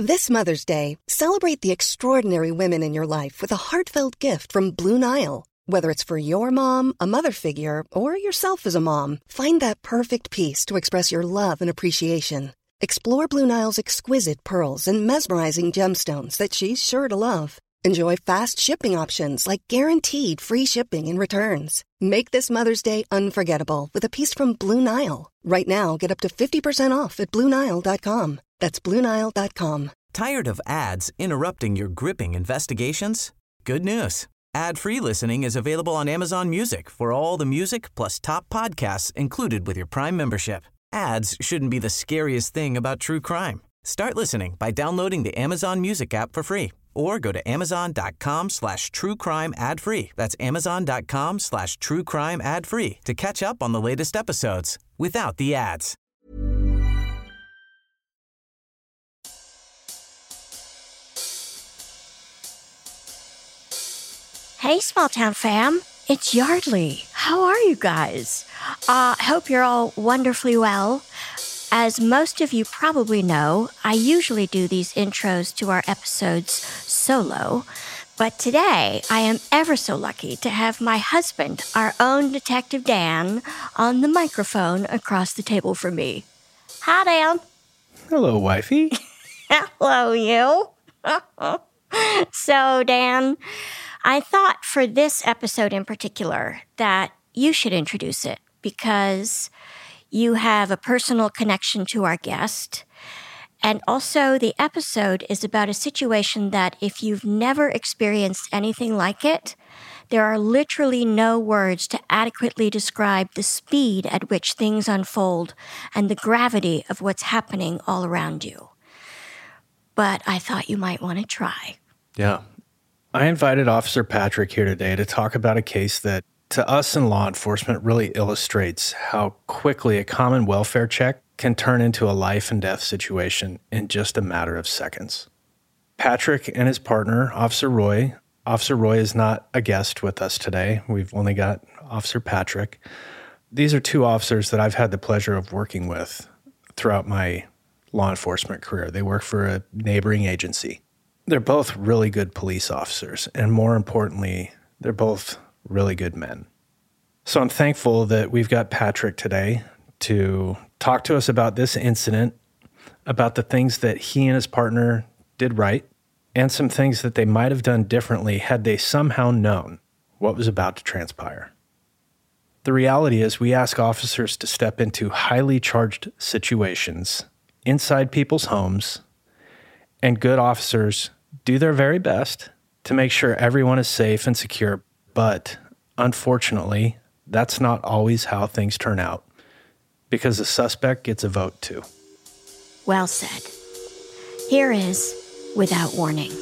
This Mother's Day, celebrate the extraordinary women in your life with a heartfelt gift from Blue Nile. Whether it's for your mom, a mother figure, or yourself as a mom, find that perfect piece to express your love and appreciation. Explore Blue Nile's exquisite pearls and mesmerizing gemstones that she's sure to love. Enjoy fast shipping options like guaranteed free shipping and returns. Make this Mother's Day unforgettable with a piece from Blue Nile. Right now, get up to 50% off at BlueNile.com. That's BlueNile.com. Tired of ads interrupting your gripping investigations? Good news. Ad-free listening is available on Amazon Music for all the music plus top podcasts included with your Prime membership. Ads shouldn't be the scariest thing about true crime. Start listening by downloading the Amazon Music app for free or go to amazon.com/truecrime ad-free. That's amazon.com/truecrime ad-free to catch up on the latest episodes without the ads. Hey, Small Town fam. It's Yardley. How are you guys? Hope you're all wonderfully well. As most of you probably know, I usually do these intros to our episodes solo, but today I am ever so lucky to have my husband, our own Detective Dan, on the microphone across the table from me. Hi, Dan. Hello, wifey. Hello, you. So, Dan, I thought for this episode in particular that you should introduce it because you have a personal connection to our guest. And also the episode is about a situation that if you've never experienced anything like it, there are literally no words to adequately describe the speed at which things unfold and the gravity of what's happening all around you. But I thought you might want to try. Yeah. I invited Officer Patrick here today to talk about a case that, to us in law enforcement, really illustrates how quickly a common welfare check can turn into a life and death situation in just a matter of seconds. Patrick and his partner, Officer Roy is not a guest with us today. We've only got Officer Patrick. These are two officers that I've had the pleasure of working with throughout my law enforcement career. They work for a neighboring agency. They're both really good police officers, and more importantly, they're both really good men. So I'm thankful that we've got Patrick today to talk to us about this incident, about the things that he and his partner did right, and some things that they might have done differently had they somehow known what was about to transpire. The reality is we ask officers to step into highly charged situations inside people's homes, and good officers do their very best to make sure everyone is safe and secure, but unfortunately, that's not always how things turn out, because the suspect gets a vote too. Well said. Here is Without Warning.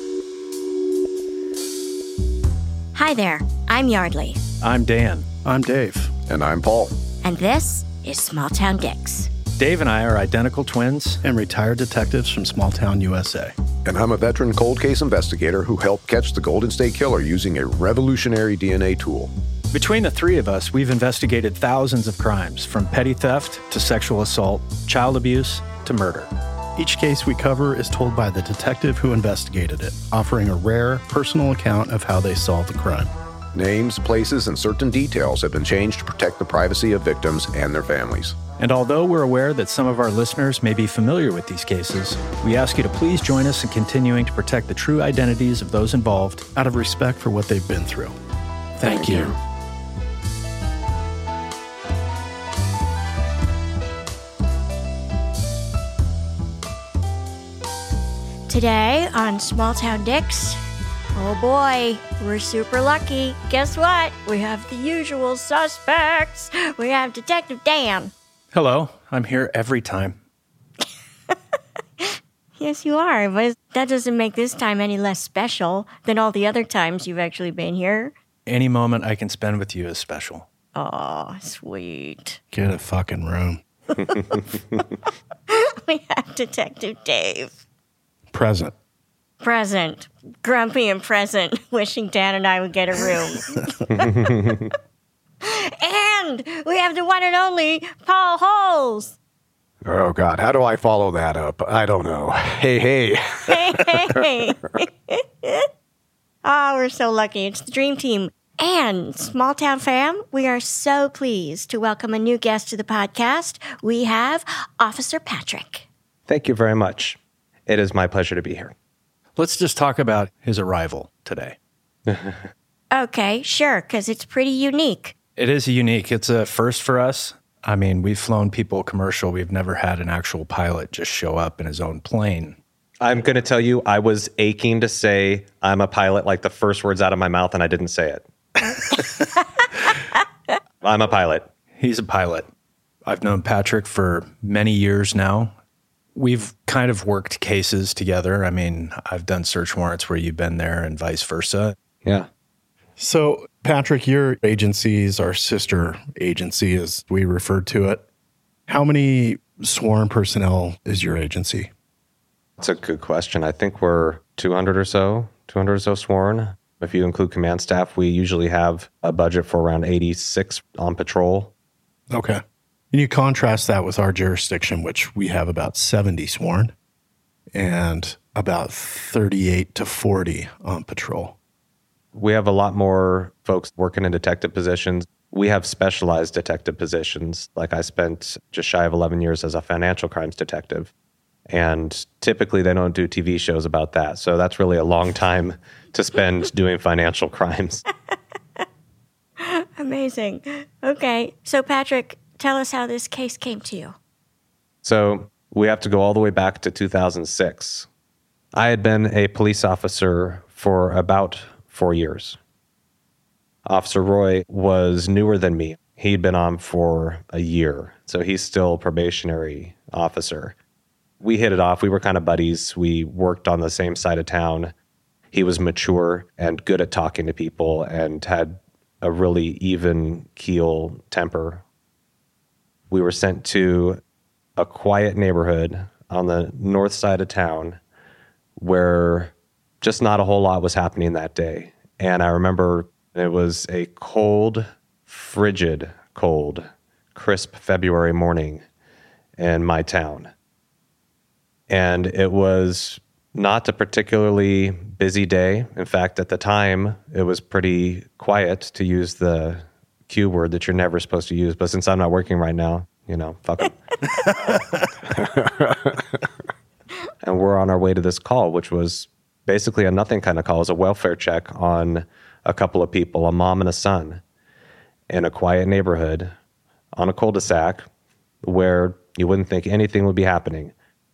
Hi there, I'm Yardley. I'm Dan. I'm Dave. And I'm Paul. And this is Small Town Dicks. Dave and I are identical twins And retired detectives from Small Town, USA. And I'm a veteran cold case investigator who helped catch the Golden State Killer using a revolutionary DNA tool. Between the three of us, we've investigated thousands of crimes, from petty theft to sexual assault, child abuse to murder. Each case we cover is told by the detective who investigated it, offering a rare, personal account of how they solved the crime. Names, places, and certain details have been changed to protect the privacy of victims and their families. And although we're aware that some of our listeners may be familiar with these cases, we ask you to please join us in continuing to protect the true identities of those involved out of respect for what they've been through. Thank you. Today on Small Town Dicks, oh boy, we're super lucky. Guess what? We have the usual suspects. We have Detective Dan. Hello, I'm here every time. Yes, you are, but that doesn't make this time any less special than all the other times you've actually been here. Any moment I can spend with you is special. Oh, sweet. Get a fucking room. We have Detective Dave. Present. Present. Grumpy and present. Wishing Dan and I would get a room. And we have the one and only Paul Holes. Oh, God. How do I follow that up? I don't know. Hey. Hey. Oh, we're so lucky. It's the Dream Team. And Small Town Fam, we are so pleased to welcome a new guest to the podcast. We have Officer Patrick. Thank you very much. It is my pleasure to be here. Let's just talk about his arrival today. Okay, sure, because it's pretty unique. It is unique. It's a first for us. I mean, we've flown people commercial. We've never had an actual pilot just show up in his own plane. I'm going to tell you, I was aching to say I'm a pilot like the first words out of my mouth, and I didn't say it. I'm a pilot. He's a pilot. I've known Patrick for many years now. We've kind of worked cases together. I mean, I've done search warrants where you've been there and vice versa. Yeah. So, Patrick, your agency is our sister agency, as we referred to it. How many sworn personnel is your agency? That's a good question. I think we're 200 or so sworn. If you include command staff, we usually have a budget for around 86 on patrol. Okay. And you contrast that with our jurisdiction, which we have about 70 sworn and about 38 to 40 on patrol. We have a lot more folks working in detective positions. We have specialized detective positions. Like I spent just shy of 11 years as a financial crimes detective. And typically they don't do TV shows about that. So that's really a long time to spend doing financial crimes. Amazing. Okay, so Patrick, tell us how this case came to you. So we have to go all the way back to 2006. I had been a police officer for about 4 years. Officer Roy was newer than me. He'd been on for a year, so he's still a probationary officer. We hit it off. We were kind of buddies. We worked on the same side of town. He was mature and good at talking to people and had a really even keel temper. We were sent to a quiet neighborhood on the north side of town where just not a whole lot was happening that day. And I remember it was a cold, frigid, cold, crisp February morning in my town. And it was not a particularly busy day. In fact, at the time, it was pretty quiet, to use the Q word that you're never supposed to use. But since I'm not working right now, fuck it. And we're on our way to this call, which was basically a nothing kind of call. It was a welfare check on a couple of people, a mom and a son, in a quiet neighborhood on a cul-de-sac where you wouldn't think anything would be happening.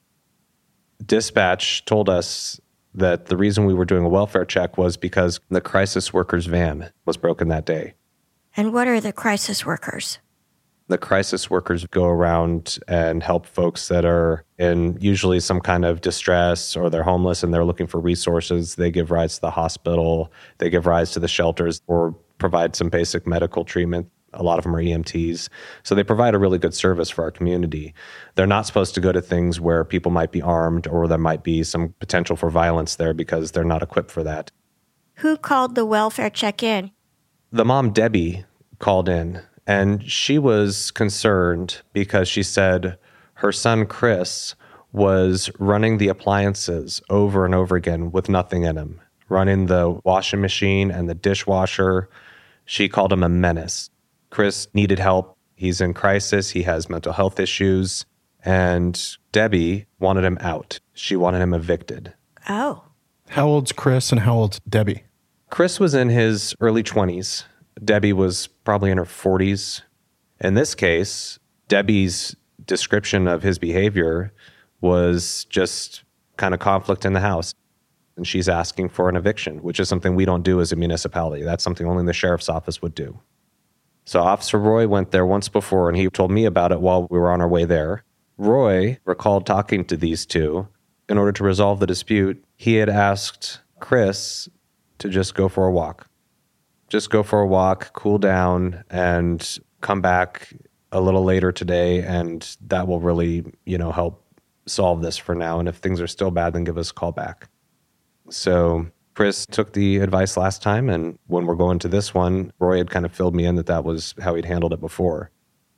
Dispatch told us that the reason we were doing a welfare check was because the crisis workers van was broken that day. And what are the crisis workers? The crisis workers go around and help folks that are in usually some kind of distress, or they're homeless and they're looking for resources. They give rides to the hospital, they give rides to the shelters, or provide some basic medical treatment. A lot of them are EMTs. So they provide a really good service for our community. They're not supposed to go to things where people might be armed or there might be some potential for violence there because they're not equipped for that. Who called the welfare check in? The mom, Debbie, called in, and she was concerned because she said her son, Chris, was running the appliances over and over again with nothing in them, running the washing machine and the dishwasher. She called him a menace. Chris needed help. He's in crisis. He has mental health issues. And Debbie wanted him out. She wanted him evicted. Oh. How old's Chris and how old's Debbie? Chris was in his early 20s. Debbie was probably in her 40s. In this case, Debbie's description of his behavior was just kind of conflict in the house. And she's asking for an eviction, which is something we don't do as a municipality. That's something only the sheriff's office would do. So Officer Roy went there once before, and he told me about it while we were on our way there. Roy recalled talking to these two. In order to resolve the dispute, he had asked Chris to just go for a walk. Just go for a walk, cool down, and come back a little later today, and that will really, help solve this for now. And if things are still bad, then give us a call back. So Chris took the advice last time, and when we're going to this one, Roy had kind of filled me in that was how he'd handled it before.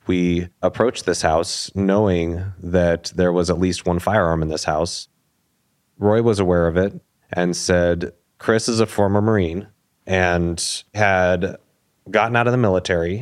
We approached this house knowing that there was at least one firearm in this house. Roy was aware of it and said, Chris is a former Marine and had gotten out of the military,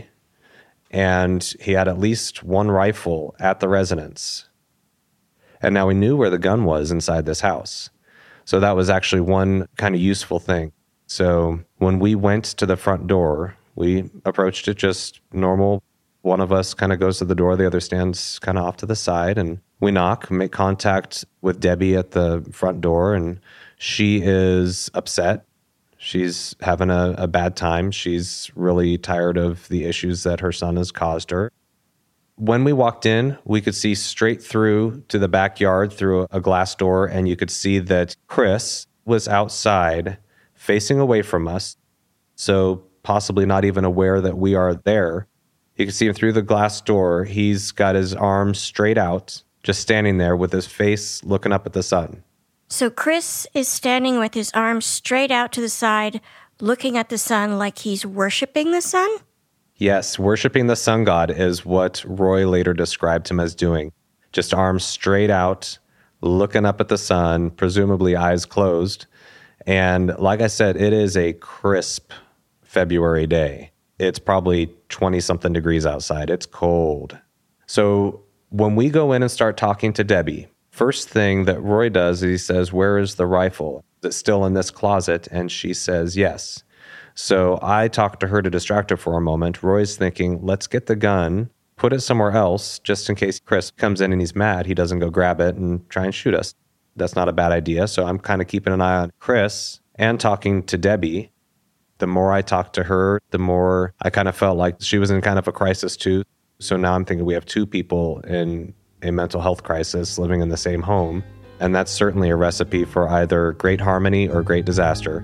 and he had at least one rifle at the residence. And now we knew where the gun was inside this house. So that was actually one kind of useful thing. So when we went to the front door, we approached it just normal. One of us kind of goes to the door, the other stands kind of off to the side, and we knock, make contact with Debbie at the front door, and she is upset. She's having a bad time. She's really tired of the issues that her son has caused her. When we walked in, we could see straight through to the backyard through a glass door, and you could see that Chris was outside facing away from us, so possibly not even aware that we are there. You can see him through the glass door. He's got his arms straight out, just standing there with his face looking up at the sun. So Chris is standing with his arms straight out to the side, looking at the sun like he's worshiping the sun? Yes, worshiping the sun god is what Roy later described him as doing. Just arms straight out, looking up at the sun, presumably eyes closed. And like I said, it is a crisp February day. It's probably 20-something degrees outside. It's cold. So when we go in and start talking to Debbie, first thing that Roy does is he says, where is the rifle? Is it still in this closet? And she says, yes. So I talk to her to distract her for a moment. Roy's thinking, let's get the gun, put it somewhere else, just in case Chris comes in and he's mad. He doesn't go grab it and try and shoot us. That's not a bad idea. So I'm kind of keeping an eye on Chris and talking to Debbie. The more I talked to her, the more I kind of felt like she was in kind of a crisis too. So now I'm thinking we have two people in a mental health crisis living in the same home. And that's certainly a recipe for either great harmony or great disaster.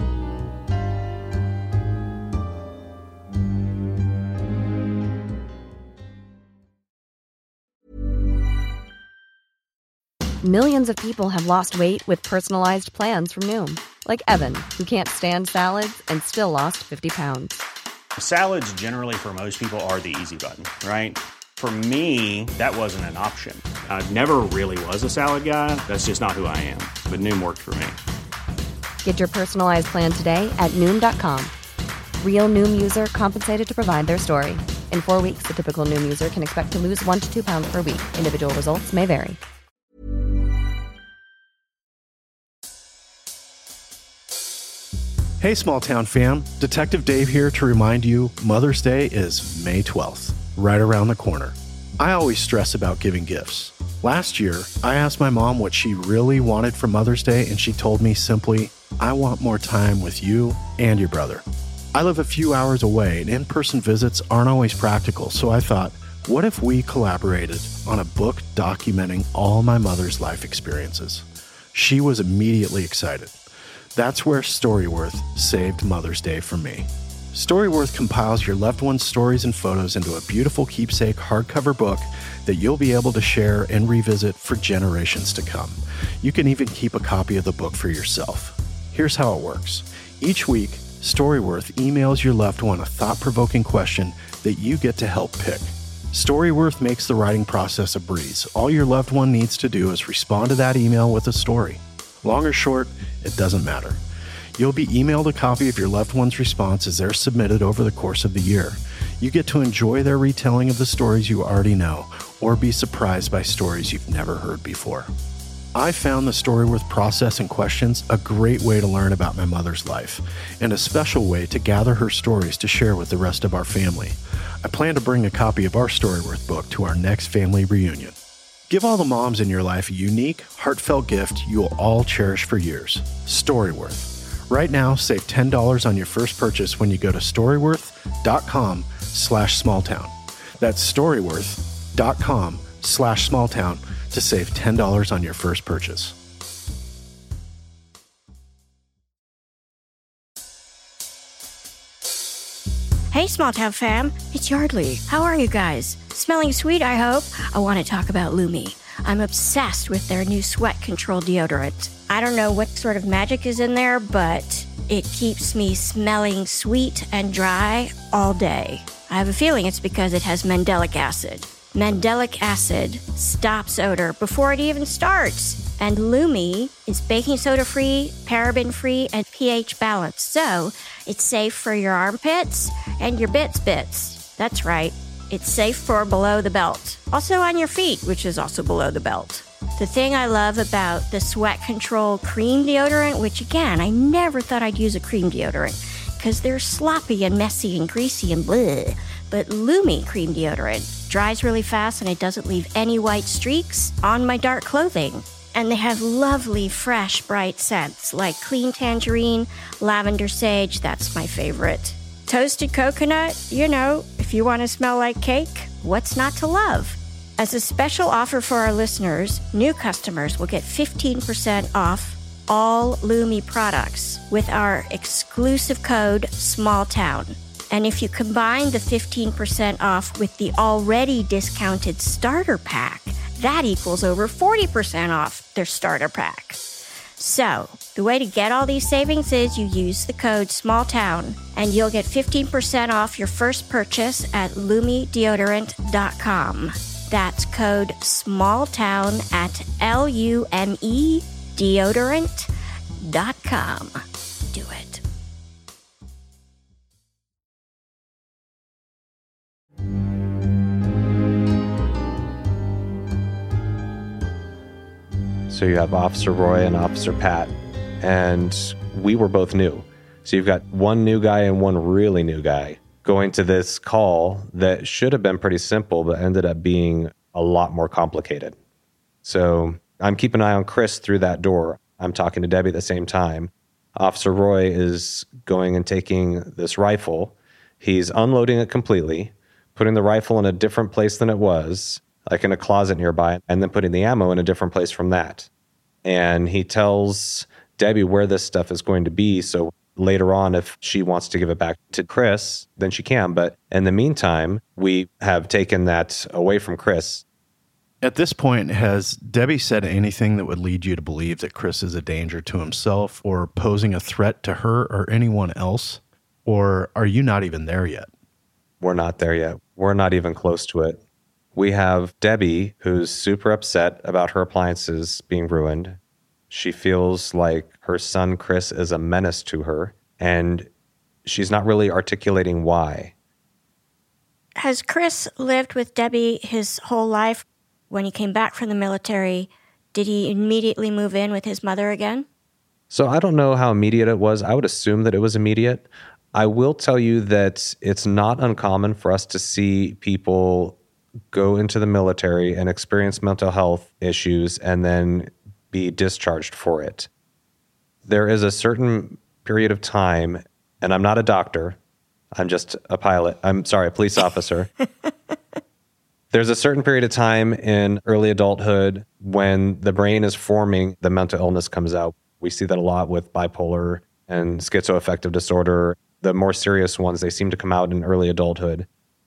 Millions of people have lost weight with personalized plans from Noom. Like Evan, who can't stand salads and still lost 50 pounds. Salads generally for most people are the easy button, right? For me, that wasn't an option. I never really was a salad guy. That's just not who I am. But Noom worked for me. Get your personalized plan today at Noom.com. Real Noom user compensated to provide their story. In 4 weeks, the typical Noom user can expect to lose 1 to 2 pounds per week. Individual results may vary. Hey, small town fam. Detective Dave here to remind you Mother's Day is May 12th, right around the corner. I always stress about giving gifts. Last year, I asked my mom what she really wanted for Mother's Day, and she told me simply, I want more time with you and your brother. I live a few hours away, and in-person visits aren't always practical, so I thought, what if we collaborated on a book documenting all my mother's life experiences? She was immediately excited. That's where Storyworth saved Mother's Day for me. Storyworth compiles your loved one's stories and photos into a beautiful keepsake hardcover book that you'll be able to share and revisit for generations to come. You can even keep a copy of the book for yourself. Here's how it works. Each week, Storyworth emails your loved one a thought-provoking question that you get to help pick. Storyworth makes the writing process a breeze. All your loved one needs to do is respond to that email with a story. Long or short, it doesn't matter. You'll be emailed a copy of your loved one's response as they're submitted over the course of the year. You get to enjoy their retelling of the stories you already know, or be surprised by stories you've never heard before. I found the Storyworth process and questions a great way to learn about my mother's life, and a special way to gather her stories to share with the rest of our family. I plan to bring a copy of our Storyworth book to our next family reunion. Give all the moms in your life a unique, heartfelt gift you'll all cherish for years. Storyworth. Right now, save $10 on your first purchase when you go to storyworth.com/smalltown. That's storyworth.com/smalltown to save $10 on your first purchase. Hey, small town fam, it's Yardley. How are you guys? Smelling sweet, I hope. I want to talk about Lumi. I'm obsessed with their new sweat control deodorant. I don't know what sort of magic is in there, but it keeps me smelling sweet and dry all day. I have a feeling it's because it has mandelic acid. Mandelic acid stops odor before it even starts. And Lume is baking soda free, paraben free, and pH balanced. So it's safe for your armpits and your bits. That's right. It's safe for below the belt. Also on your feet, which is also below the belt. The thing I love about the Sweat Control cream deodorant, which again, I never thought I'd use a cream deodorant because they're sloppy and messy and greasy and bleh. But Lume cream deodorant dries really fast and it doesn't leave any white streaks on my dark clothing. And they have lovely, fresh, bright scents like clean tangerine, lavender sage, that's my favorite. Toasted coconut, if you want to smell like cake, what's not to love? As a special offer for our listeners, new customers will get 15% off all Lume products with our exclusive code SMALLTOWN. And if you combine the 15% off with the already discounted starter pack, that equals over 40% off their starter pack. So, the way to get all these savings is you use the code SMALLTOWN and you'll get 15% off your first purchase at LumeDeodorant.com. That's code SMALLTOWN at LUME deodorant.com. Do it. So you have Officer Roy and Officer Pat, and we were both new. So you've got one new guy and one really new guy going to this call that should have been pretty simple, but ended up being a lot more complicated. So I'm keeping an eye on Chris through that door. I'm talking to Debbie at the same time. Officer Roy is going and taking this rifle. He's unloading it completely, putting the rifle in a different place than it was, like in a closet nearby, and then putting the ammo in a different place from that. And he tells Debbie where this stuff is going to be, so later on, if she wants to give it back to Chris, then she can. But in the meantime, we have taken that away from Chris. At this point, has Debbie said anything that would lead you to believe that Chris is a danger to himself or posing a threat to her or anyone else? Or are you not even there yet? We're not there yet. We're not even close to it. We have Debbie, who's super upset about her appliances being ruined. She feels like her son, Chris, is a menace to her, and she's not really articulating why. Has Chris lived with Debbie his whole life? When he came back from the military, did he immediately move in with his mother again? So I don't know how immediate it was. I would assume that it was immediate. I will tell you that it's not uncommon for us to see people go into the military and experience mental health issues and then be discharged for it. There is a certain period of time, and I'm not a doctor, I'm just a police officer. There's a certain period of time in early adulthood when the brain is forming, the mental illness comes out. We see that a lot with bipolar and schizoaffective disorder. The more serious ones, they seem to come out in early adulthood.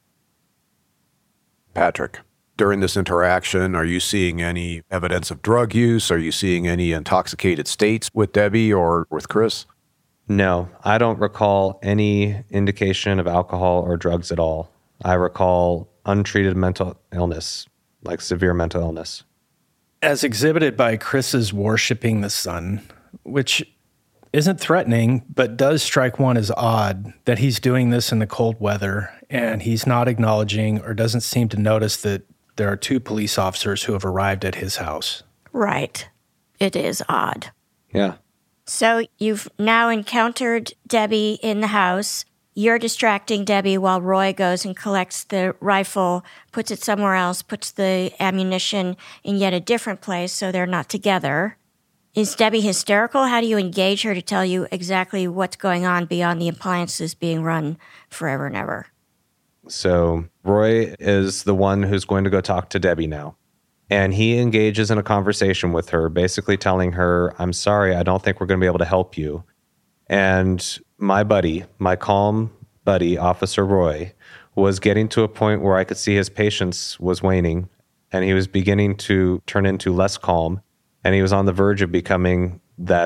Patrick, during this interaction, are you seeing any evidence of drug use? Are you seeing any intoxicated states with Debbie or with Chris? No, I don't recall any indication of alcohol or drugs at all. I recall untreated mental illness, like severe mental illness. As exhibited by Chris's worshiping the sun, which isn't threatening, but does strike one as odd that he's doing this in the cold weather, and he's not acknowledging or doesn't seem to notice that there are two police officers who have arrived at his house. Right. It is odd. Yeah. So you've now encountered Debbie in the house. You're distracting Debbie while Roy goes and collects the rifle, puts it somewhere else, puts the ammunition in yet a different place so they're not together. Is Debbie hysterical? How do you engage her to tell you exactly what's going on beyond the appliances being run forever and ever? So Roy is the one who's going to go talk to Debbie now. And he engages in a conversation with her, basically telling her, I'm sorry, I don't think we're going to be able to help you. And my buddy, my calm buddy, Officer Roy, was getting to a point where I could see his patience was waning, and he was beginning to turn into less calm, and he was on the verge of becoming that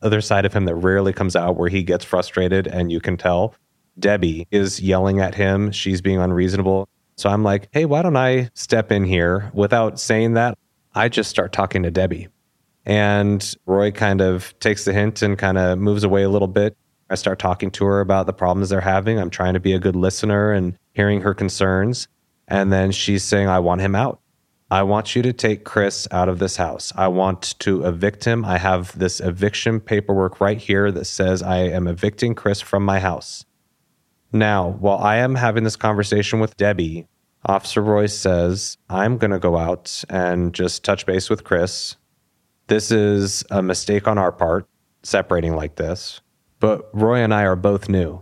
other side of him that rarely comes out where he gets frustrated and you can tell. Debbie is yelling at him. She's being unreasonable. So I'm like, hey, why don't I step in here? Without saying that, I just start talking to Debbie. And Roy kind of takes the hint and kind of moves away a little bit. I start talking to her about the problems they're having. I'm trying to be a good listener and hearing her concerns. And then she's saying, I want him out. I want you to take Chris out of this house. I want to evict him. I have this eviction paperwork right here that says I am evicting Chris from my house. Now, while I am having this conversation with Debbie, Officer Roy says, I'm going to go out and just touch base with Chris. This is a mistake on our part, separating like this. But Roy and I are both new.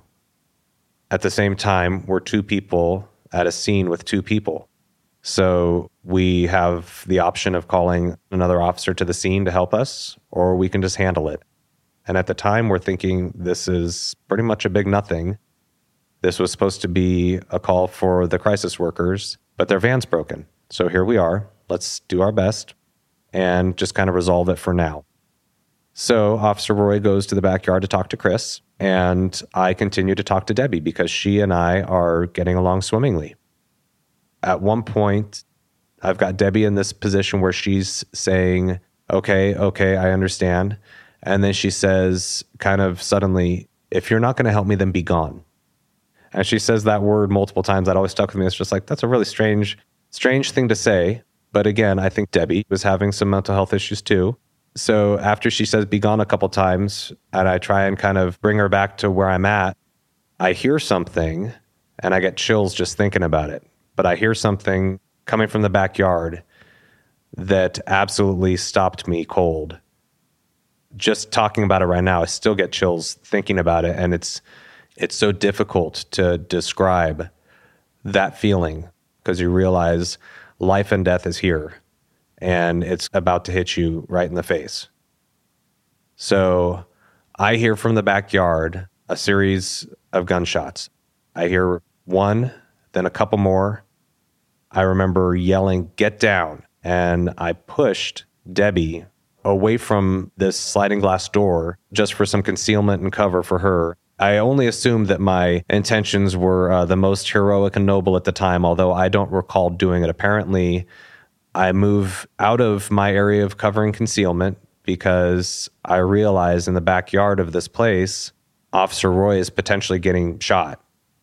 At the same time, we're two people at a scene with two people. So we have the option of calling another officer to the scene to help us, or we can just handle it. And at the time, we're thinking this is pretty much a big nothing. This was supposed to be a call for the crisis workers, but their van's broken. So here we are. Let's do our best and just kind of resolve it for now. So Officer Roy goes to the backyard to talk to Chris, and I continue to talk to Debbie because she and I are getting along swimmingly. At one point, I've got Debbie in this position where she's saying, okay, I understand. And then she says kind of suddenly, if you're not going to help me, then be gone. And she says that word multiple times. That always stuck with me. It's just like, that's a really strange thing to say. But again, I think Debbie was having some mental health issues too. So after she says be gone a couple times, and I try and kind of bring her back to where I'm at, I hear something and I get chills just thinking about it. But I hear something coming from the backyard that absolutely stopped me cold. Just talking about it right now, I still get chills thinking about it. And it's so difficult to describe that feeling because you realize life and death is here and it's about to hit you right in the face. So I hear from the backyard a series of gunshots. I hear one, then a couple more. I remember yelling, get down. And I pushed Debbie away from this sliding glass door just for some concealment and cover for her. I only assumed that my intentions were the most heroic and noble at the time, although I don't recall doing it. Apparently, I move out of my area of cover and concealment because I realize in the backyard of this place, Officer Roy is potentially getting shot.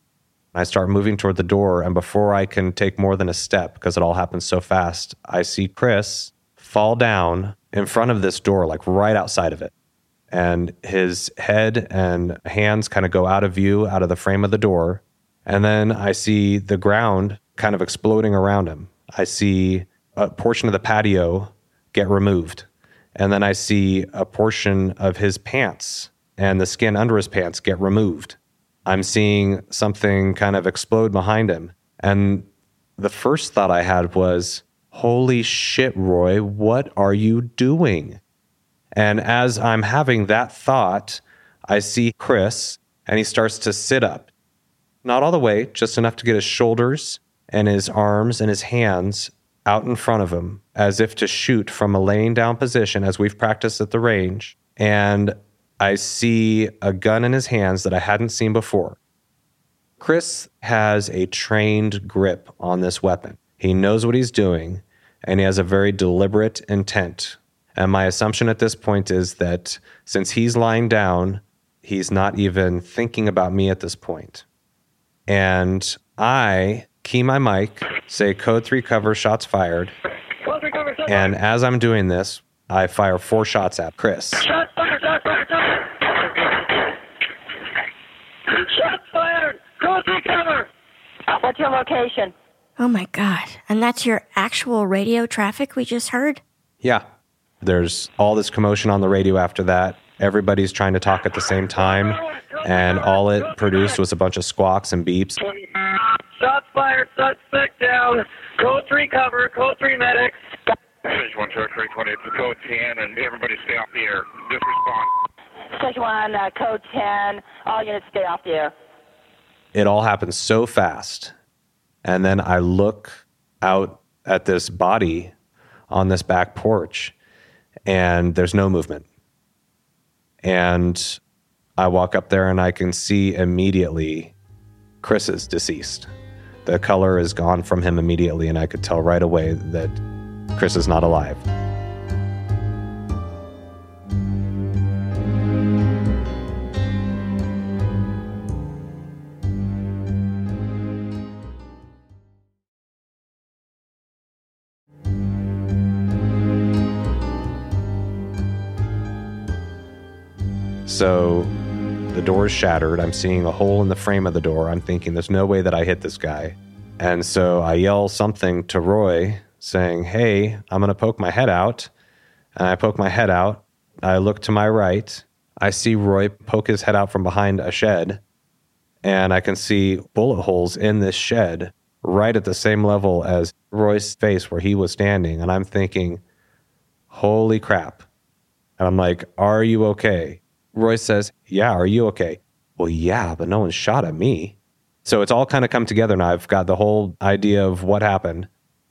I start moving toward the door, and before I can take more than a step, because it all happens so fast, I see Chris fall down in front of this door, like right outside of it. And his head and hands kind of go out of view, out of the frame of the door. And then I see the ground kind of exploding around him. I see a portion of the patio get removed. And then I see a portion of his pants and the skin under his pants get removed. I'm seeing something kind of explode behind him. And the first thought I had was, holy shit, Roy, what are you doing? And as I'm having that thought, I see Chris, and he starts to sit up. Not all the way, just enough to get his shoulders and his arms and his hands out in front of him, as if to shoot from a laying down position, as we've practiced at the range. And I see a gun in his hands that I hadn't seen before. Chris has a trained grip on this weapon. He knows what he's doing, and he has a very deliberate intent. And my assumption at this point is that since he's lying down, he's not even thinking about me at this point. And I key my mic, say code 3 cover, shots fired. And as I'm doing this, I fire 4 shots at Chris. Shots fired, shots fired, shots fired. Shots fired, code 3 cover. What's your location? Oh my God. And that's your actual radio traffic we just heard? Yeah. There's all this commotion on the radio after that. Everybody's trying to talk at the same time. And all it produced was a bunch of squawks and beeps. Shots fired, suspect down. Code 3 cover, code 3 medics. Stage 1, Charge 320, code 10, and everybody stay off the air. Just respond. Stage 1, code 10, all units stay off the air. It all happened so fast. And then I look out at this body on this back porch, and there's no movement. And I walk up there and I can see immediately Chris is deceased. The color is gone from him immediately, and I could tell right away that Chris is not alive. So the door is shattered. I'm seeing a hole in the frame of the door. I'm thinking there's no way that I hit this guy. And so I yell something to Roy saying, hey, I'm going to poke my head out. And I poke my head out. I look to my right. I see Roy poke his head out from behind a shed. And I can see bullet holes in this shed right at the same level as Roy's face where he was standing. And I'm thinking, holy crap. And I'm like, are you okay? Roy says, yeah, are you okay? Well, yeah, but no one shot at me. So it's all kind of come together now. I've got the whole idea of what happened.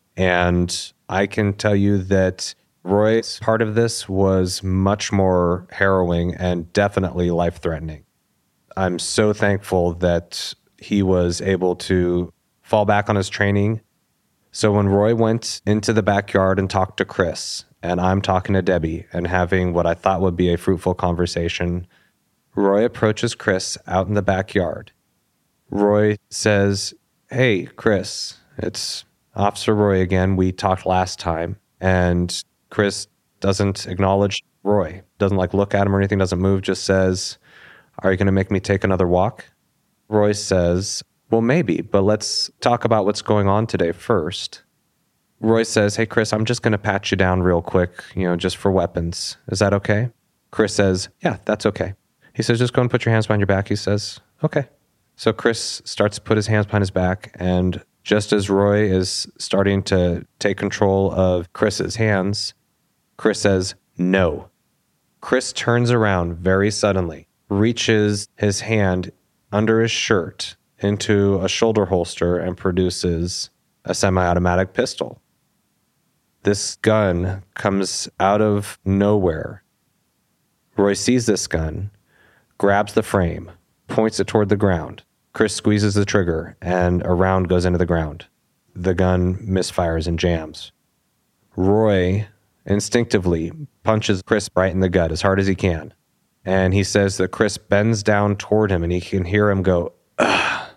And I can tell you that Roy's part of this was much more harrowing and definitely life-threatening. I'm so thankful that he was able to fall back on his training. So when Roy went into the backyard and talked to Chris, and I'm talking to Debbie and having what I thought would be a fruitful conversation, Roy approaches Chris out in the backyard. Roy says, hey, Chris, it's Officer Roy again. We talked last time. And Chris doesn't acknowledge Roy, doesn't look at him or anything, doesn't move, just says, are you going to make me take another walk? Roy says, well, maybe, but let's talk about what's going on today first. Roy says, hey, Chris, I'm just going to pat you down real quick, just for weapons. Is that okay? Chris says, yeah, that's okay. He says, just go and put your hands behind your back. He says, okay. So Chris starts to put his hands behind his back, and just as Roy is starting to take control of Chris's hands, Chris says, no. Chris turns around very suddenly, reaches his hand under his shirt into a shoulder holster and produces a semi-automatic pistol. This gun comes out of nowhere. Roy sees this gun, grabs the frame, points it toward the ground. Chris squeezes the trigger, and a round goes into the ground. The gun misfires and jams. Roy instinctively punches Chris right in the gut as hard as he can. And he says that Chris bends down toward him, and he can hear him go, ugh.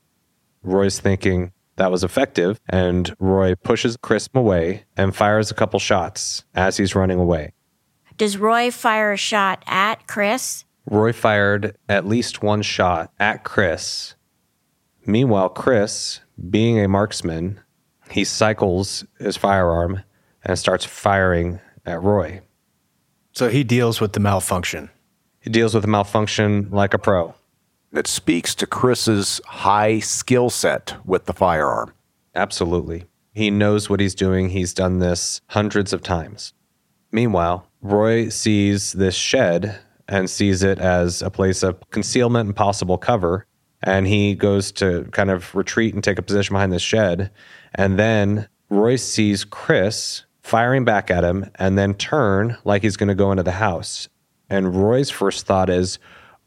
Roy's thinking, that was effective, and Roy pushes Chris away and fires a couple shots as he's running away. Does Roy fire a shot at Chris? Roy fired at least one shot at Chris. Meanwhile, Chris, being a marksman, he cycles his firearm and starts firing at Roy. So he deals with the malfunction. He deals with the malfunction like a pro. It speaks to Chris's high skill set with the firearm. Absolutely. He knows what he's doing. He's done this hundreds of times. Meanwhile, Roy sees this shed and sees it as a place of concealment and possible cover. And he goes to kind of retreat and take a position behind this shed. And then Roy sees Chris firing back at him and then turn like he's going to go into the house. And Roy's first thought is,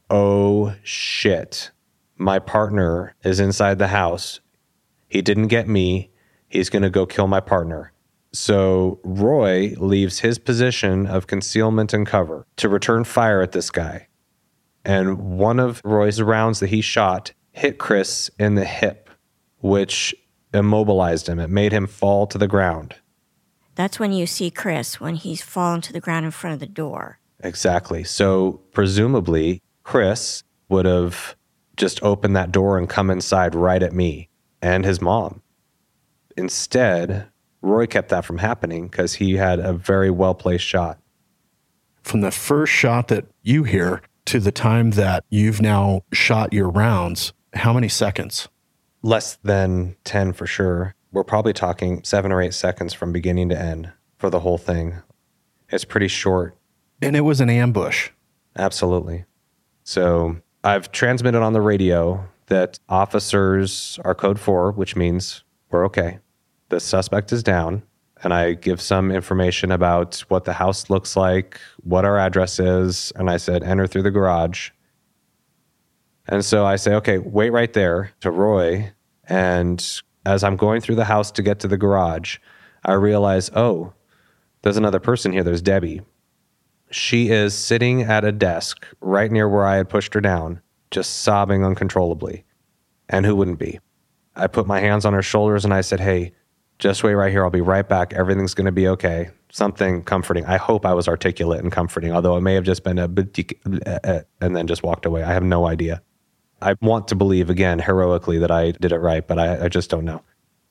oh shit, my partner is inside the house. He didn't get me. He's going to go kill my partner. So Roy leaves his position of concealment and cover to return fire at this guy. And one of Roy's rounds that he shot hit Chris in the hip, which immobilized him. It made him fall to the ground. That's when you see Chris, when he's fallen to the ground in front of the door. Exactly. So presumably, Chris would have just opened that door and come inside right at me and his mom. Instead, Roy kept that from happening because he had a very well-placed shot. From the first shot that you hear to the time that you've now shot your rounds, how many seconds? Less than 10 for sure. We're probably talking 7 or 8 seconds from beginning to end for the whole thing. It's pretty short. And it was an ambush. Absolutely. So I've transmitted on the radio that officers are code 4, which means we're okay. The suspect is down, and I give some information about what the house looks like, what our address is, and I said, enter through the garage. And so I say, okay, wait right there to Roy. And as I'm going through the house to get to the garage, I realize, oh, there's another person here. There's Debbie. She is sitting at a desk right near where I had pushed her down, just sobbing uncontrollably. And who wouldn't be? I put my hands on her shoulders and I said, hey, just wait right here. I'll be right back. Everything's going to be okay. Something comforting. I hope I was articulate and comforting, although it may have just been and then just walked away. I have no idea. I want to believe, again, heroically, that I did it right, but I just don't know.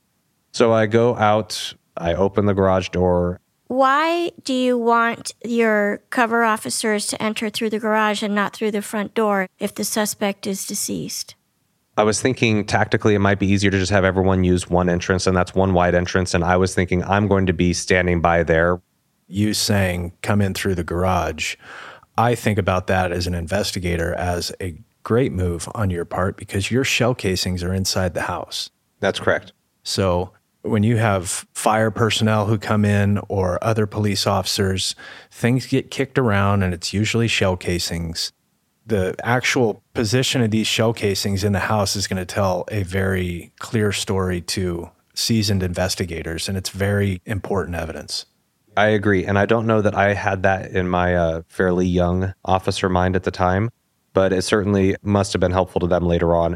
So I go out, I open the garage door. Why do you want your cover officers to enter through the garage and not through the front door if the suspect is deceased? I was thinking tactically it might be easier to just have everyone use one entrance, and that's one wide entrance. And I was thinking I'm going to be standing by there. You saying come in through the garage, I think about that as an investigator as a great move on your part because your shell casings are inside the house. That's correct. So when you have fire personnel who come in or other police officers, things get kicked around and it's usually shell casings. The actual position of these shell casings in the house is going to tell a very clear story to seasoned investigators, and it's very important evidence. I agree. And I don't know that I had that in my fairly young officer mind at the time, but it certainly must have been helpful to them later on.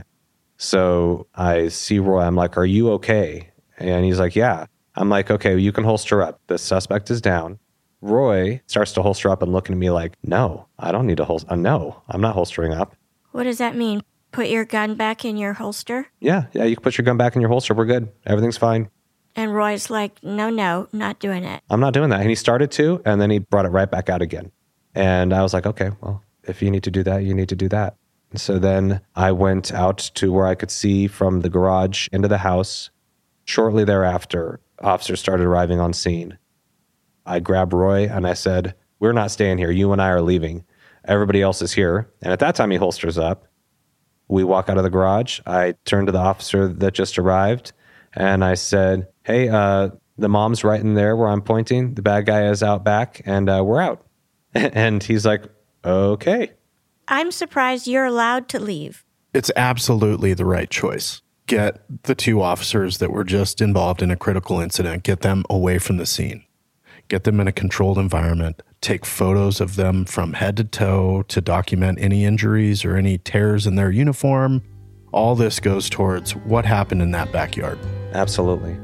So I see Roy. I'm like, are you okay? And he's like, yeah. I'm like, okay, you can holster up. The suspect is down. Roy starts to holster up and looking at me like, no, I don't need to holster. No, I'm not holstering up. What does that mean? Put your gun back in your holster? Yeah, you can put your gun back in your holster. We're good. Everything's fine. And Roy's like, no, not doing it. I'm not doing that. And he started to, and then he brought it right back out again. And I was like, okay, well, if you need to do that, you need to do that. And so then I went out to where I could see from the garage into the house. Shortly thereafter, officers started arriving on scene. I grabbed Roy and I said, we're not staying here. You and I are leaving. Everybody else is here. And at that time, he holsters up. We walk out of the garage. I turned to the officer that just arrived and I said, hey, the mom's right in there where I'm pointing. The bad guy is out back and we're out. And he's like, okay. I'm surprised you're allowed to leave. It's absolutely the right choice. Get the two officers that were just involved in a critical incident, get them away from the scene. Get them in a controlled environment, take photos of them from head to toe to document any injuries or any tears in their uniform. All this goes towards what happened in that backyard. Absolutely.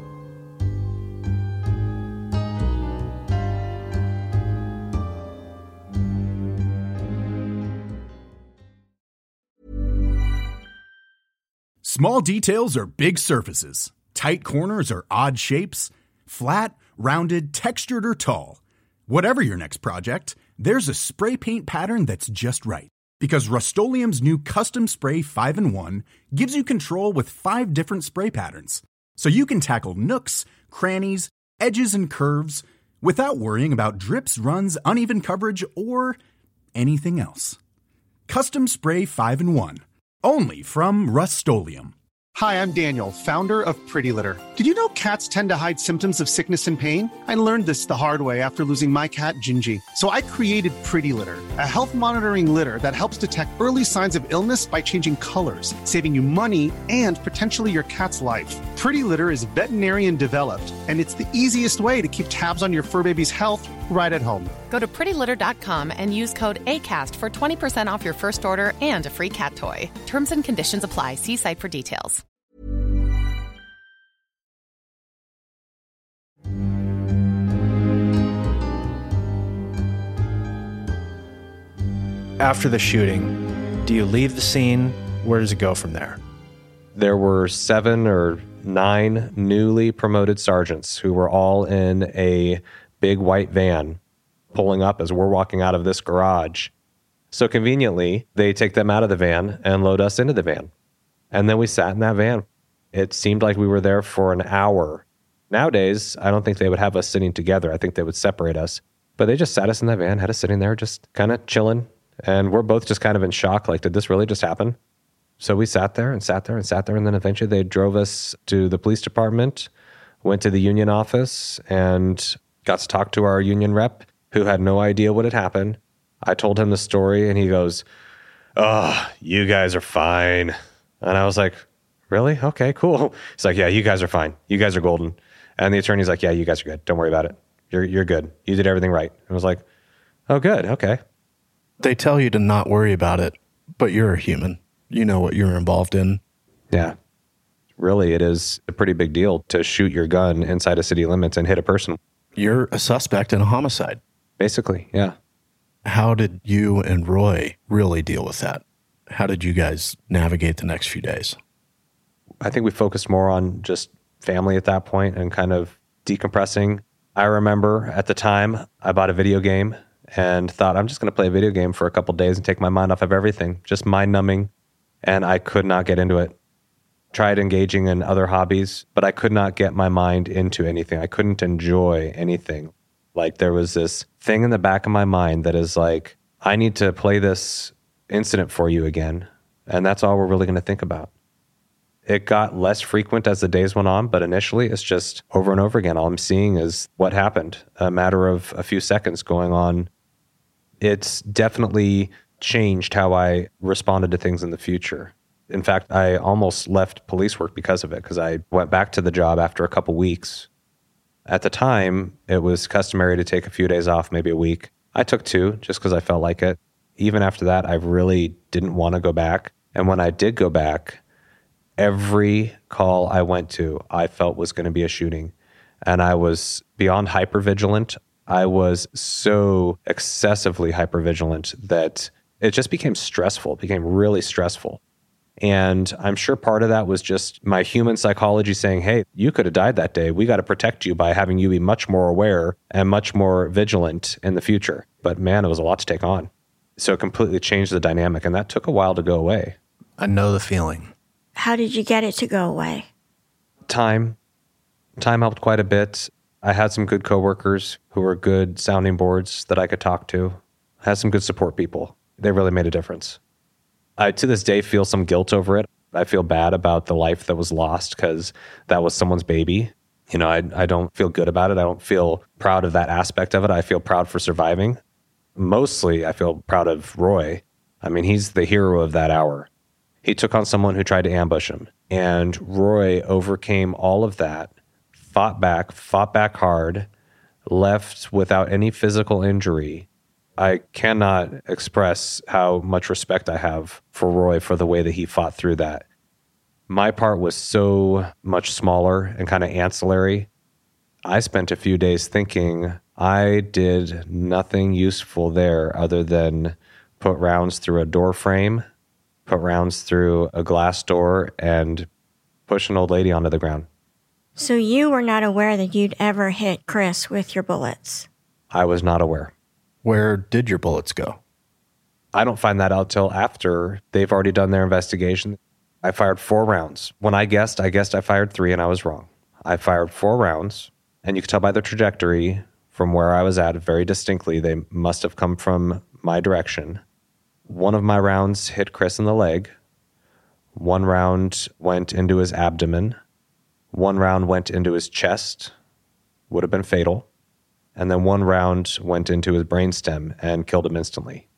Small details are big surfaces. Tight corners are odd shapes. Flat, rounded, textured, or tall. Whatever your next project, there's a spray paint pattern that's just right. Because Rust-Oleum's new Custom Spray 5-in-1 gives you control with 5 different spray patterns. So you can tackle nooks, crannies, edges, and curves without worrying about drips, runs, uneven coverage, or anything else. Custom Spray 5-in-1. Only from Rust-Oleum. Hi, I'm Daniel, founder of Pretty Litter. Did you know cats tend to hide symptoms of sickness and pain? I learned this the hard way after losing my cat, Gingy. So I created Pretty Litter, a health monitoring litter that helps detect early signs of illness by changing colors, saving you money and potentially your cat's life. Pretty Litter is veterinarian developed, and it's the easiest way to keep tabs on your fur baby's health right at home. Go to prettylitter.com and use code ACAST for 20% off your first order and a free cat toy. Terms and conditions apply. See site for details. After the shooting, do you leave the scene? Where does it go from there? There were 7 or 9 newly promoted sergeants who were all in a big white van pulling up as we're walking out of this garage. So conveniently, they take them out of the van and load us into the van. And then we sat in that van. It seemed like we were there for an hour. Nowadays, I don't think they would have us sitting together. I think they would separate us. But they just sat us in that van, had us sitting there just kind of chilling. And we're both just kind of in shock, like, did this really just happen? So we sat there and sat there and sat there. And then eventually they drove us to the police department went to the union office and got to talk to our union rep who had no idea what had happened. I told him the story and he goes, "Oh, you guys are fine." And I was like, "Really? Okay, cool." He's like, "Yeah, you guys are fine. You guys are golden." And the attorney's like, "Yeah, you guys are good. Don't worry about it. You're good. You did everything right." And I was like, "Oh, good. Okay." They tell you to not worry about it, but you're a human. You know what you're involved in. Yeah. Really, it is a pretty big deal to shoot your gun inside of city limits and hit a person. You're a suspect in a homicide. Basically, yeah. How did you and Roy really deal with that? How did you guys navigate the next few days? I think we focused more on just family at that point and kind of decompressing. I remember at the time I bought a video game and thought I'm just going to play a video game for a couple days and take my mind off of everything, just mind numbing. And I could not get into it. Tried engaging in other hobbies, but I could not get my mind into anything. I couldn't enjoy anything. Like there was this thing in the back of my mind that is like, I need to play this incident for you again. And that's all we're really going to think about. It got less frequent as the days went on, but initially it's just over and over again. All I'm seeing is what happened, a matter of a few seconds going on. It's definitely changed how I responded to things in the future. In fact, I almost left police work because of it, because I went back to the job after a couple weeks. At the time, it was customary to take a few days off, maybe a week. I took 2 just because I felt like it. Even after that, I really didn't want to go back. And when I did go back, every call I went to, I felt was going to be a shooting. And I was beyond hypervigilant. I was so excessively hypervigilant that it just became stressful, became really stressful. And I'm sure part of that was just my human psychology saying, hey, you could have died that day. We got to protect you by having you be much more aware and much more vigilant in the future. But man, it was a lot to take on. So it completely changed the dynamic, and that took a while to go away. I know the feeling. How did you get it to go away? Time. Time helped quite a bit. I had some good coworkers who were good sounding boards that I could talk to. I had some good support people. They really made a difference. I, to this day, feel some guilt over it. I feel bad about the life that was lost because that was someone's baby. You know, I don't feel good about it. I don't feel proud of that aspect of it. I feel proud for surviving. Mostly, I feel proud of Roy. I mean, he's the hero of that hour. He took on someone who tried to ambush him. And Roy overcame all of that, fought back hard, left without any physical injury. I cannot express how much respect I have for Roy for the way that he fought through that. My part was so much smaller and kind of ancillary. I spent a few days thinking I did nothing useful there other than put rounds through a door frame, put rounds through a glass door, and push an old lady onto the ground. So you were not aware that you'd ever hit Chris with your bullets? I was not aware. Where did your bullets go? I don't find that out till after they've already done their investigation. I fired 4 rounds. When I guessed I fired 3 and I was wrong. I fired 4 rounds, and you could tell by the trajectory from where I was at very distinctly, they must have come from my direction. One of my rounds hit Chris in the leg. 1 round went into his abdomen. 1 round went into his chest, would have been fatal. And then 1 round went into his brainstem and killed him instantly.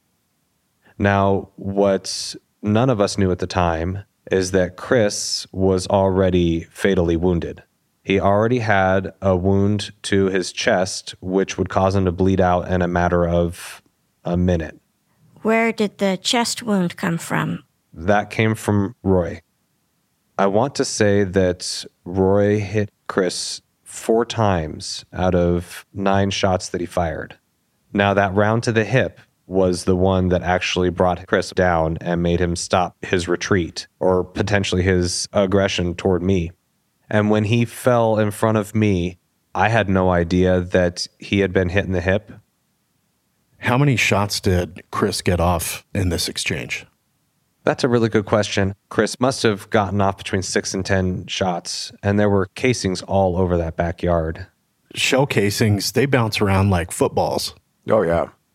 Now, what none of us knew at the time is that Chris was already fatally wounded. He already had a wound to his chest, which would cause him to bleed out in a matter of a minute. Where did the chest wound come from? That came from Roy. I want to say that Roy hit Chris 4 times out of 9 shots that he fired. Now, that round to the hip was the one that actually brought Chris down and made him stop his retreat or potentially his aggression toward me. And when he fell in front of me, I had no idea that he had been hit in the hip. How many shots did Chris get off in this exchange? That's a really good question. Chris must have gotten off between 6 and 10 shots, and there were casings all over that backyard. Shell casings, they bounce around like footballs. Oh, yeah.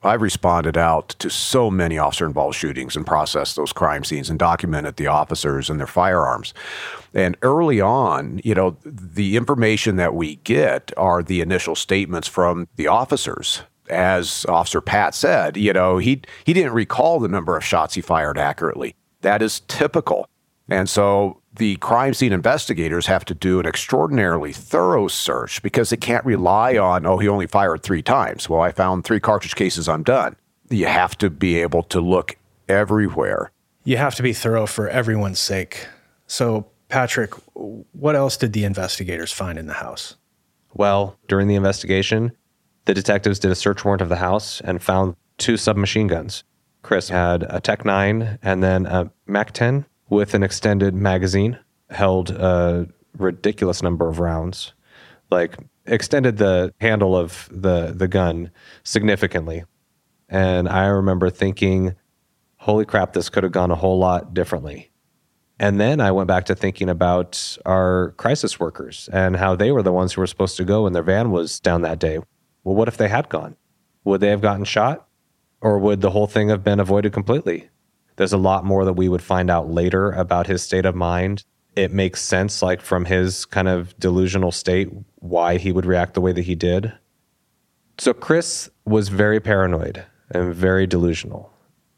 I've responded out to so many officer-involved shootings and processed those crime scenes and documented the officers and their firearms. And early on, the information that we get are the initial statements from the officers. As Officer Pat said, he didn't recall the number of shots he fired accurately. That is typical. And so the crime scene investigators have to do an extraordinarily thorough search because they can't rely on, he only fired 3 times. Well, I found 3 cartridge cases, I'm done. You have to be able to look everywhere. You have to be thorough for everyone's sake. So, Patrick, what else did the investigators find in the house? Well, during the investigation, the detectives did a search warrant of the house and found 2 submachine guns. Chris had a Tech-9 and then a Mac-10 with an extended magazine, held a ridiculous number of rounds, extended the handle of the gun significantly. And I remember thinking, holy crap, this could have gone a whole lot differently. And then I went back to thinking about our crisis workers and how they were the ones who were supposed to go when their van was down that day. Well, what if they had gone? Would they have gotten shot? Or would the whole thing have been avoided completely? There's a lot more that we would find out later about his state of mind. It makes sense, from his kind of delusional state, why he would react the way that he did. So Chris was very paranoid and very delusional.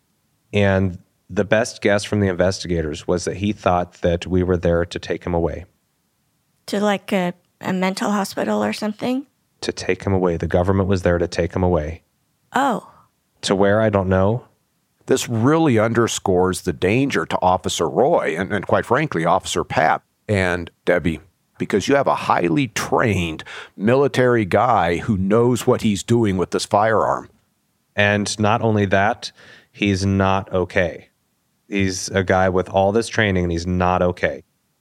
And the best guess from the investigators was that he thought that we were there to take him away. To a mental hospital or something? To take him away. The government was there to take him away. Oh. To where, I don't know. This really underscores the danger to Officer Roy and quite frankly, Officer Pat and Debbie, because you have a highly trained military guy who knows what he's doing with this firearm. And not only that, he's not okay. He's a guy with all this training and he's not okay.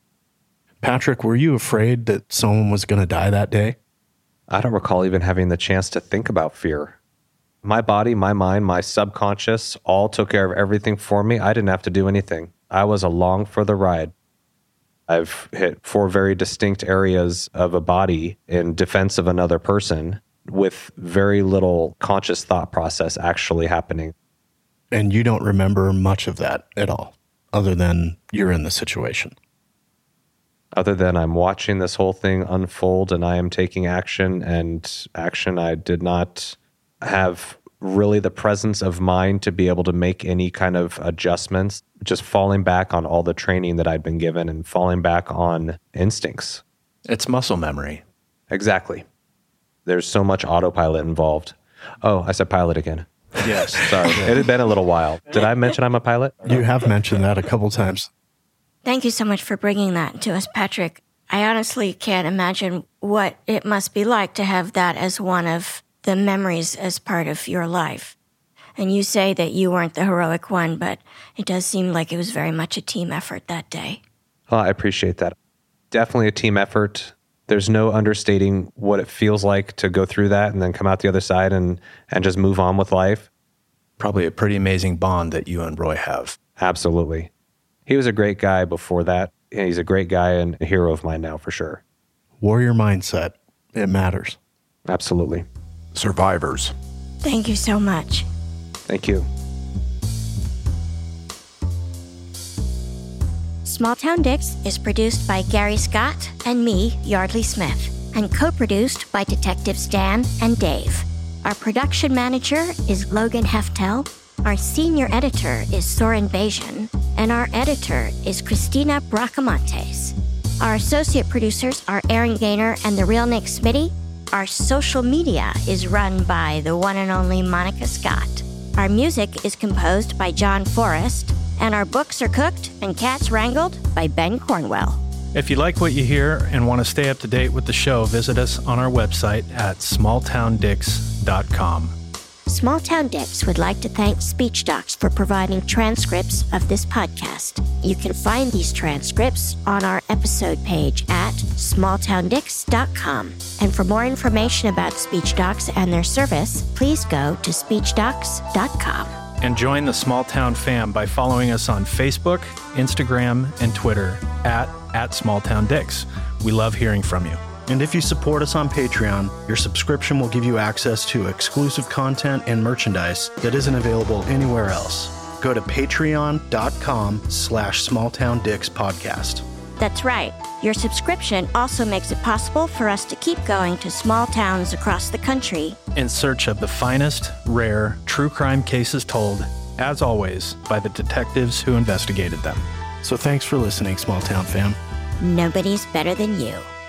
Patrick, were you afraid that someone was going to die that day? I don't recall even having the chance to think about fear. My body, my mind, my subconscious all took care of everything for me. I didn't have to do anything. I was along for the ride. I've hit 4 very distinct areas of a body in defense of another person with very little conscious thought process actually happening. And you don't remember much of that at all, other than you're in the situation? Other than I'm watching this whole thing unfold and I am taking action, and action I did not have really the presence of mind to be able to make any kind of adjustments, just falling back on all the training that I'd been given and falling back on instincts. It's muscle memory. Exactly. There's so much autopilot involved. Oh, I said pilot again. Yes. Sorry. It had been a little while. Did I mention I'm a pilot? You have mentioned that a couple times. Thank you so much for bringing that to us, Patrick. I honestly can't imagine what it must be like to have that as one of the memories as part of your life. And you say that you weren't the heroic one, but it does seem like it was very much a team effort that day. Well, I appreciate that. Definitely a team effort. There's no understating what it feels like to go through that and then come out the other side and just move on with life. Probably a pretty amazing bond that you and Roy have. Absolutely. He was a great guy before that. He's a great guy and a hero of mine now for sure. Warrior mindset. It matters. Absolutely. Survivors. Thank you so much. Thank you. Small Town Dicks is produced by Gary Scott and me, Yardley Smith, and co-produced by Detectives Dan and Dave. Our production manager is Logan Heftel, our senior editor is Soren Bajan, and our editor is Christina Bracamontes. Our associate producers are Aaron Gaynor and the real Nick Smitty. Our social media is run by the one and only Monica Scott. Our music is composed by John Forrest, and our books are cooked and cats wrangled by Ben Cornwell. If you like what you hear and want to stay up to date with the show, visit us on our website at smalltowndicks.com. Small Town Dicks would like to thank SpeechDocs for providing transcripts of this podcast. You can find these transcripts on our episode page at smalltowndicks.com. And for more information about SpeechDocs and their service, please go to speechdocs.com. And join the Small Town fam by following us on Facebook, Instagram, and Twitter at SmallTownDicks. We love hearing from you. And if you support us on Patreon, your subscription will give you access to exclusive content and merchandise that isn't available anywhere else. Go to patreon.com/smalltowndickspodcast. That's right. Your subscription also makes it possible for us to keep going to small towns across the country in search of the finest, rare, true crime cases told, as always, by the detectives who investigated them. So thanks for listening, Small Town fam. Nobody's better than you.